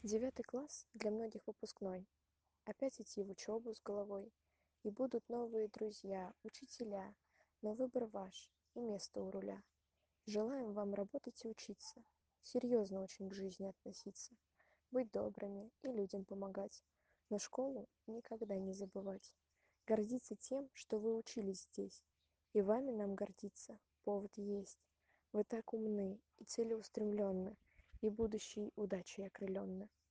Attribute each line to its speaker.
Speaker 1: Девятый класс для многих выпускной. Опять идти в учебу с головой. И будут новые друзья, учителя. Но выбор ваш и место у руля. Желаем вам работать и учиться. Серьезно очень к жизни относиться. Быть добрыми и людям помогать. Но школу никогда не забывать. Гордиться тем, что вы учились здесь. И вами нам гордиться повод есть. Вы так умны и целеустремленны, и будущей удачей окрыленны.